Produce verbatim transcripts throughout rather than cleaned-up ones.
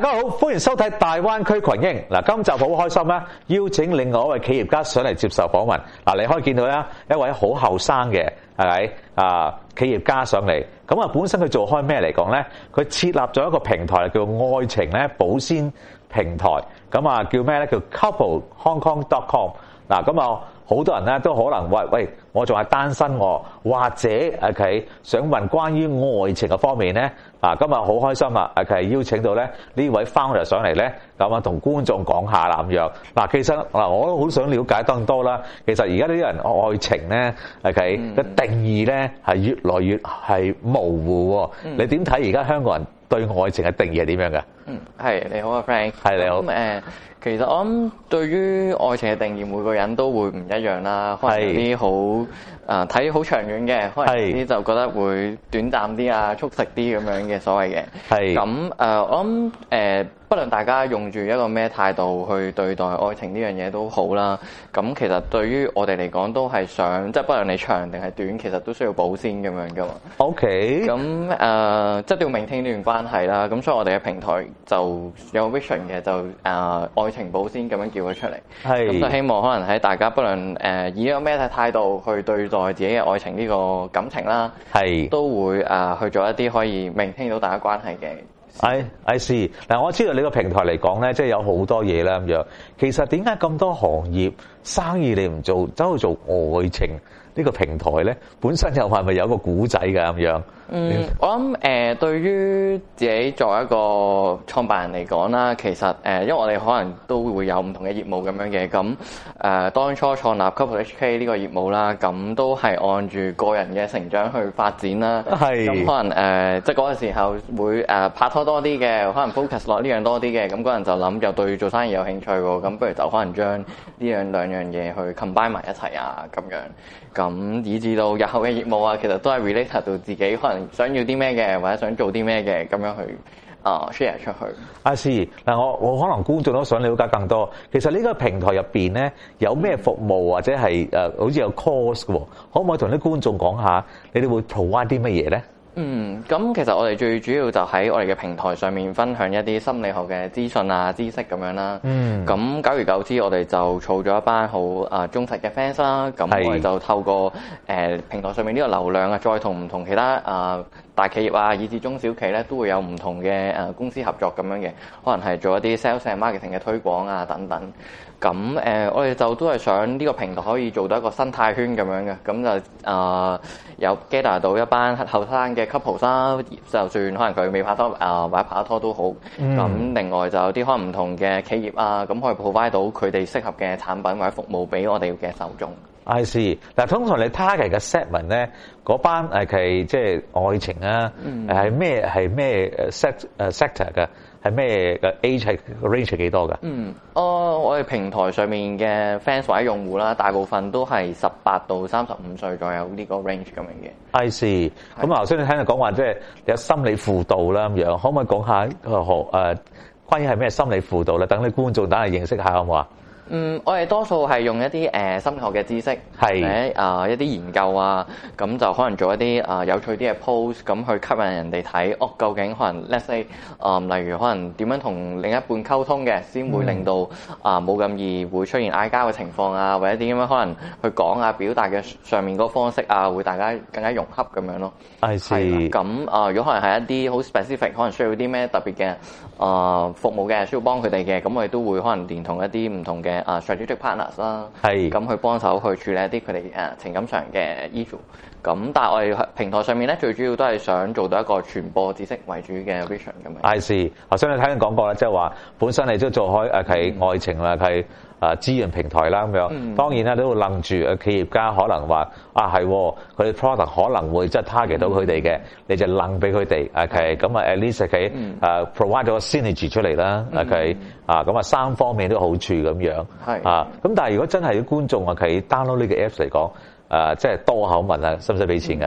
家好，歡迎收睇大灣區群英。嗱，今集好開心啦，邀請另外一位企業家上嚟接受訪問。嗱，你可以見到啦，一位好後生嘅係咪啊企業家上嚟。咁啊，本身佢做開咩嚟講咧？佢設立咗一個平台叫愛情咧保鮮平台。咁啊，叫咩咧？叫 couple hong kong dot com。嗱，咁啊，好多人咧都可能喂喂，我仲係單身喎，或者佢想問關於愛情嘅方面咧。啊，今日好開心啊！佢係邀請到咧呢位 founder 上嚟咧，咁啊同觀眾講下啦咁樣。嗱，其實嗱我都好想了解更多啦。其實而家呢啲人愛情咧，係嘅定義咧係越來越係模糊喎。嗯、你點睇而家香港人對愛情嘅定義係點樣嘅？ 嗯，係你好啊 ，Frank。 係你好。 咁誒、呃，其實我諗對於愛情嘅定義，每個人都會唔一樣啦。可能有啲好誒睇好長遠嘅，可能有啲就覺得會短暫啲啊，速食啲咁樣嘅所謂嘅。係。咁誒、呃，我諗誒。呃不論大家用住一個咩態度去對待愛情呢樣嘢都好啦，咁其實對於我哋嚟講都係想，即係不論你長定係短，其實都需要保鮮咁樣噶嘛。OK。咁誒，即係都要 maintain 呢段關係啦。咁所以我哋嘅平台就有 vision 嘅，就誒、呃、愛情保鮮咁樣叫咗出嚟。係。咁就希望可能喺大家不論誒、呃、以一個咩態度去對待自己嘅愛情呢個感情啦，係都會誒、呃、去做一啲可以 maintain 到大家關係嘅。 I I see 嗱，我知道你個平台嚟講咧，即係有好多嘢啦咁樣。其實點解咁多行業生意你唔做，走去做愛情呢個平台咧？本身又係咪有個古仔㗎咁樣？ 嗯，我諗誒、呃，對於自己作為一個創辦人嚟講啦，其實誒、呃，因為我哋可能都會有唔同嘅業務咁樣嘅，咁誒、呃，當初創立 Couple H K 呢個業務啦，咁都係按住個人嘅成長去發展啦。係。咁可能誒、呃，即係嗰個時候會誒、呃、拍拖多啲嘅，可能 focus 落呢樣多啲嘅，咁嗰人就諗又對做生意有興趣喎，咁不如就可能將呢樣兩樣嘢去 combine 埋一齊啊，咁樣。咁以至到日後嘅業務啊，其實都係 related 到自己可能想要啲咩嘅，或者想做啲咩嘅，咁樣去啊、uh, share 出去。阿思嗱，我我可能觀眾都想了解更多。其實呢個平台入邊咧有咩服務或者係誒、呃、好似有 course 嘅喎，可唔可以同啲觀眾講下？你哋會 provide 啲乜嘢咧？ 嗯，咁其實我哋最主要就喺我哋嘅平台上面分享一啲心理學嘅資訊啊、知識咁樣啦。嗯。咁久而久之，我哋就儲咗一班好啊忠實嘅 fans 啦。咁我哋就透過誒、呃、平台上面呢個流量啊，再同唔同其他啊、呃、大企業啊，以至中小企咧，都會有唔同嘅誒公司合作咁樣嘅，可能係做一啲 sales and marketing 嘅推廣啊等等。咁誒、呃，我哋就都係想呢個平台可以做到一個生態圈咁樣嘅，咁就啊、呃、有 gather 到一班後生嘅 couple 啦，就算可能佢未拍拖啊、呃、或者拍拖都好。咁、嗯、另外就有啲可能唔同嘅企業啊，咁可以 provide 到佢哋適合嘅產品或者服務俾我哋嘅受眾。 I see 嗱，通常你 target 嘅 segment 咧，嗰班誒係即係愛情啊，係咩係咩誒 set 誒 sector 嘅？係咩嘅 age 係 range 係幾多㗎？嗯， 哦，我哋平台上面嘅 fans 或者用戶啦，大部分都係十八到三十五歲左右呢個 range 咁樣嘅。 I see。咁頭先你聽佢講話，即係有心理輔導啦咁樣，可唔可以講下個學誒關於係咩心理輔導咧？等啲觀眾等下認識下好唔好啊？ 嗯，我哋多數係用一啲誒、呃、心理學嘅知識，或者啊一啲研究啊，咁就可能做一啲啊、呃、有趣啲嘅 post，咁去吸引人哋睇。哦，究竟可能 let's say 啊、呃，例如可能點樣同另一半溝通嘅，先會令到啊冇咁易會出現嗌交嘅情況啊，或者點樣可能去講啊表達嘅上面嗰個方式啊，會大家更加融洽咁樣咯。I see。咁啊、呃，如果可能係一啲好 specific，可能需要啲咩特別嘅啊、呃、服務嘅，需要幫佢哋嘅，咁我哋都會可能連同一啲唔同嘅。啊 strategic partners 啦，係咁去幫手去處理一啲佢哋誒情感上嘅 issue。咁但係我哋平台上面咧，最主要都係想做到一個傳播知識為主嘅 vision 咁樣。I see。頭先你睇緊講過啦，即係話本身你都做開誒係愛情啦，係誒資源平台啦咁樣。嗯、當然啦，都會楞住誒企業家可能話啊係，佢哋 product 可能會即係 target 到佢哋嘅，你就楞俾佢哋。OK，咁啊 at least 佢誒 provide 咗個 synergy 出嚟啦。OK，啊咁啊三方面都好處咁樣。係啊，咁但係如果真係啲觀眾啊，佢 download 呢個 apps 嚟講。誒、呃，即係多口問啊，使唔使俾錢㗎？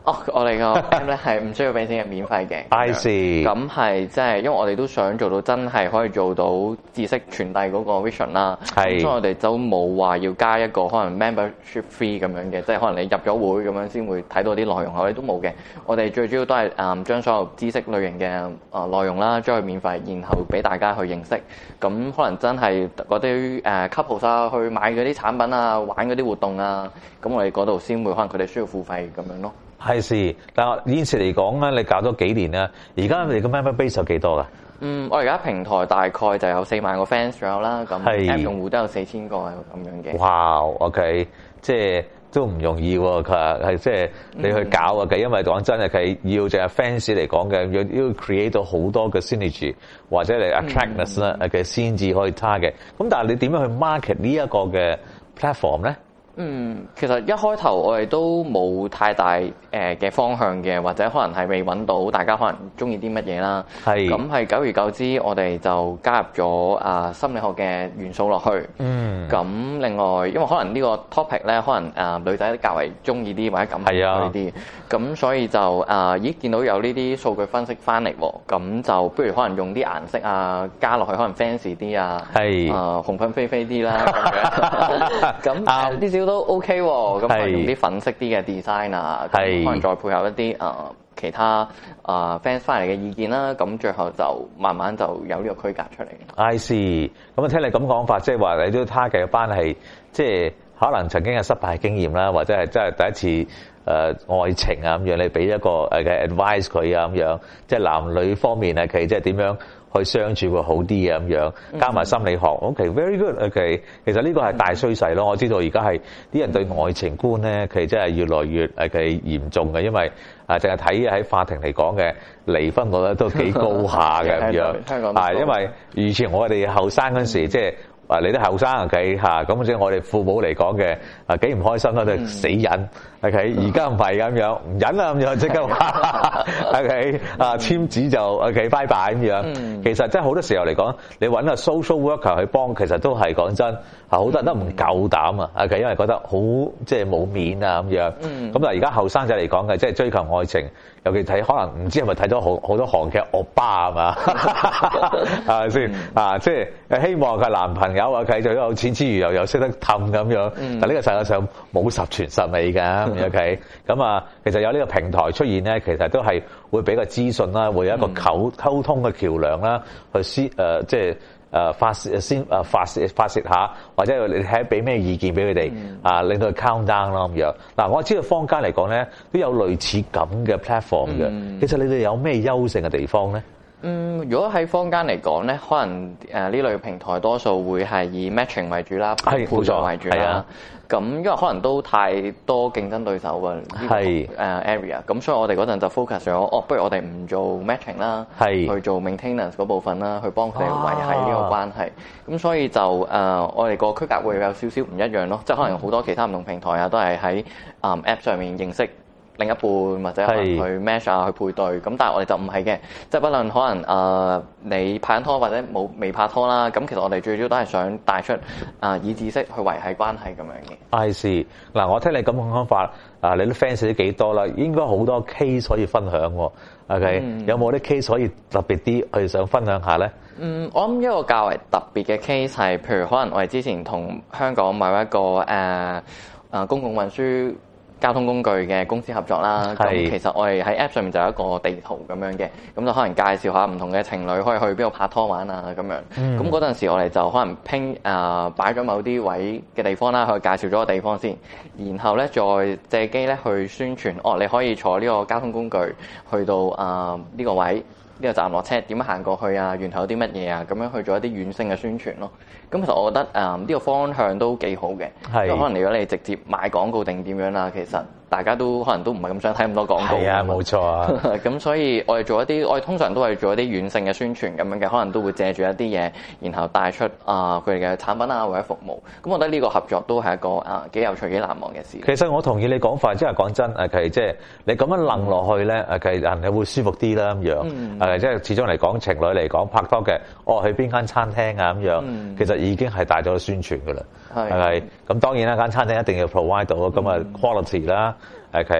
哦，我哋個 app 咧係唔需要俾錢嘅，免費嘅。 I see。 咁係即係因為我哋都想做到真係可以做到知識傳遞嗰個 vision 啦。係。所以我哋都冇話要加一個可能 membership fee 咁樣嘅，即係可能你入咗會咁樣先會睇到啲內容，我哋都冇嘅。我哋最主要都係誒將所有知識類型嘅誒內容啦，將佢免費，然後俾大家去認識。咁可能真係嗰啲誒 couple 啊，去買嗰啲產品啊，玩嗰啲活動啊，咁我哋嗰度先會可能佢哋需要付費咁樣咯。 係是，但係現時嚟講咧，你搞咗幾年啦？而家你個 member base 有幾多噶？ 嗯，我而家平台大概就有四萬個 fans 左右啦，咁 app 用戶都有四千個係咁樣嘅。哇 ，OK， 即係都唔容易喎。佢係即係你去搞啊嘅，因為講真係佢要淨係 fans 嚟講嘅，要要 create 到好多嘅 synergy 或者你 attractness 啦嘅先至可以 target。咁但係你點樣去 market 呢一個嘅 platform 咧？ 嗯，其實一開頭我哋都冇太大誒嘅方向嘅，或者可能係未揾到大家可能中意啲乜嘢啦。係。咁係久而久之，我哋就加入咗啊心理學嘅元素落去。嗯。咁另外，因為可能呢個 topic 咧，可能啊女仔較為中意啲或者感興趣啲，咁所以就啊咦見到有呢啲數據分析翻嚟喎，咁就不如可能用啲顏色啊加落去，可能 fancy 啲啊，係啊紅粉飛飛啲啦咁樣。咁呢少都 OK 喎，咁可能用啲粉色啲嘅 design 啊，可能再配合一啲啊、呃、其他啊、呃、fans 翻嚟嘅意見啦，咁最後就慢慢就有呢個區隔出嚟。I see，咁啊聽你咁講法，即係話你都 target 嘅班係即係可能曾經有失敗經驗啦，或者係真係第一次誒、呃、愛情啊咁樣，你俾一個誒嘅 advice 佢啊咁樣，即係男女方面啊，佢即係點樣去相處會好啲啊咁樣，加埋心理學 ，OK，very good，OK，其實呢個係大趨勢咯。我知道而家係啲人對愛情觀咧，其實真係越來越誒嘅嚴重嘅，因為啊，淨係睇喺法庭嚟講嘅離婚率咧都幾高下嘅咁樣，啊，因為以前我哋後生嗰陣時，即係。啊！你都後生啊，計嚇咁即係我哋父母嚟講嘅啊，幾唔開心啦，都係死忍。OK，而家唔係咁樣，唔忍啦咁樣，即刻話 OK 啊，簽紙就 OK，拜拜咁樣。其實真係好多時候嚟講，你揾個 social worker 去幫，其實都係講真，好多人都唔夠膽啊。OK，因為覺得好即係冇面啊咁樣。咁但係而家後生仔嚟講嘅，即係追求愛情，尤其睇可能唔知係咪睇咗好好多韓劇歐巴係嘛？係咪先啊？即係希望佢男朋友。有啊，佢就有錢之餘又又識得氹咁樣，但呢個世界上冇十全十美㗎，OK？咁啊，其實有呢個平台出現咧，其實都係會俾個資訊啦，會有一個溝溝通嘅橋樑啦，去先誒即係誒發泄先誒發泄發泄下，或者你睇俾咩意見俾佢哋啊，令到佢 count down 啦咁樣。嗱，我知道坊間嚟講咧都有類似咁嘅 platform 嘅，其實你哋有咩優勝嘅地方咧？ 嗯，如果喺坊間嚟講咧，可能誒呢、呃、類平台多數會係以 matching 為主啦，配對為主啦。咁因為可能都太多競爭對手㗎呢、這個誒 area，咁所以我哋嗰陣就 focus 咗，哦，不如我哋唔做 matching 啦，去做 maintenance 嗰部分啦，去幫佢哋維繫呢個關係。咁、啊、所以就誒、呃、我哋個區隔會有少少唔一樣咯，即係可能好多其他唔同平台啊，都係喺誒 app 上面認識另一半或者可能去 match 啊，去配對，咁但係我哋就唔係嘅，即係不論可能誒、呃、你拍緊拖或者冇未拍拖啦，咁其實我哋最主要都係想帶出啊、呃、以知識去維繫關係咁樣嘅。I see，嗱我聽你咁講法，啊你啲 fans 都幾多啦，應該好多 case 可以分享喎。OK，、嗯、有冇啲 case 可以特別啲去想分享下咧？ 嗯，我諗一個較為特別嘅 case 係，譬如可能我哋之前同香港某一個誒誒、呃呃、公共運輸交通工具嘅公司合作啦，咁其實我哋喺 App 上面就有一個地圖咁樣嘅，咁就可能介紹下唔同嘅情侶可以去邊度拍拖玩啊咁樣。咁嗰陣時我哋就可能拼誒擺咗某啲位嘅地方啦，去介紹咗個地方先，然後咧再借機咧去宣傳，哦你可以坐呢個交通工具去到誒呢、呃呢個位。呢、這個站落車點樣行過去啊？沿途有啲乜嘢啊？咁樣去做一啲軟性嘅宣傳咯。咁其實我覺得誒呢、呃這個方向都幾好嘅。係。因為可能如果你直接買廣告定點樣啦，其實大家都可能都唔係咁想睇咁多廣告。係啊，冇錯啊。咁所以我哋做一啲，我哋通常都係做一啲軟性嘅宣傳咁樣嘅，可能都會借住一啲嘢，然後帶出啊佢哋嘅產品啊或者服務。咁我覺得呢個合作都係一個啊幾有趣幾難忘嘅事。其實我同意你講法，即係講真誒，其實即係你咁樣楞落去咧，誒其實人係會舒服啲啦咁樣。嗯。誒即係始終嚟講情侶嚟講拍拖嘅，哦去邊間餐廳啊咁樣，嗯、其實已經係帶咗宣傳噶啦。係咪？咁當然啦，間餐廳一定要 provide 到咁啊 quality 啦。OK，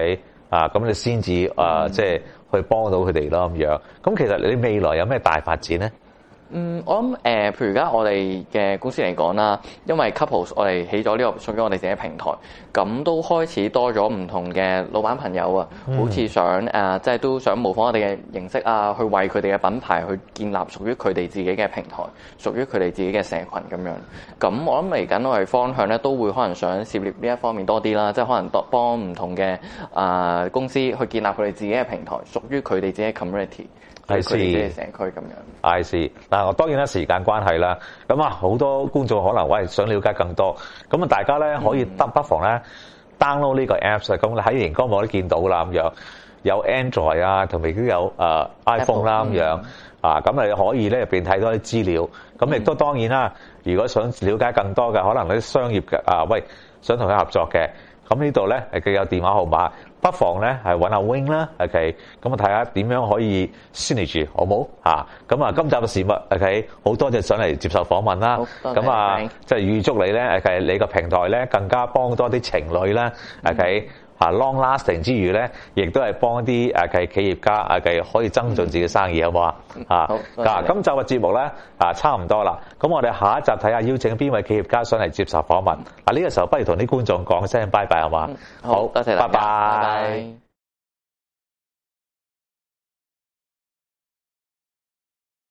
啊，咁你先至誒即係去幫到佢哋咯咁樣。咁其實你未來有咩大發展咧？ 嗯，我諗誒、呃，譬如而家我哋嘅公司嚟講啦，因為 Couples 我哋起咗呢個屬於我哋自己嘅平台，咁都開始多咗唔同嘅老闆朋友啊，嗯、好似想誒、呃，即係都想模仿我哋嘅形式啊，去為佢哋嘅品牌去建立屬於佢哋自己嘅平台，屬於佢哋自己嘅社群咁樣。咁我諗嚟緊我哋方向咧，都會可能想涉獵呢一方面多啲啦，即係可能多幫唔同嘅啊、呃、公司去建立佢哋自己嘅平台，屬於佢哋自己嘅 community。係佢哋嘅社區咁樣。 I see 嗱，我當然啦，時間關係啦，咁啊好多觀眾可能喂想了解更多，咁啊大家咧可以得不妨咧 download 呢個 apps 啊，咁你喺熒光幕都見到啦咁樣，有 Android 啊，同埋亦都有誒 iPhone 啦咁樣，啊咁你可以咧入邊睇多啲資料，咁亦都當然啦，如果想了解更多嘅，可能啲商業嘅啊喂想同佢合作嘅，咁呢度咧係佢有電話號碼。不妨咧係揾下 Wing 啦 ，OK，咁啊睇下點樣可以 synergy 好冇嚇？咁啊今集嘅事物 OK，好多謝上嚟接受訪問啦。咁啊即係預祝你咧 OK，你個平台咧更加幫多啲情侶啦 ，OK，啊 long lasting 之餘咧，亦都係幫啲誒企企業家 OK 可以增進自己生意好冇啊？啊，嗱今集嘅節目咧啊差唔多啦，咁我哋下一集睇下邀請邊位企業家上嚟接受訪問。嗱呢個時候不如同啲觀眾講聲拜拜好嘛？ 好，多謝大家， 拜拜。 拜拜。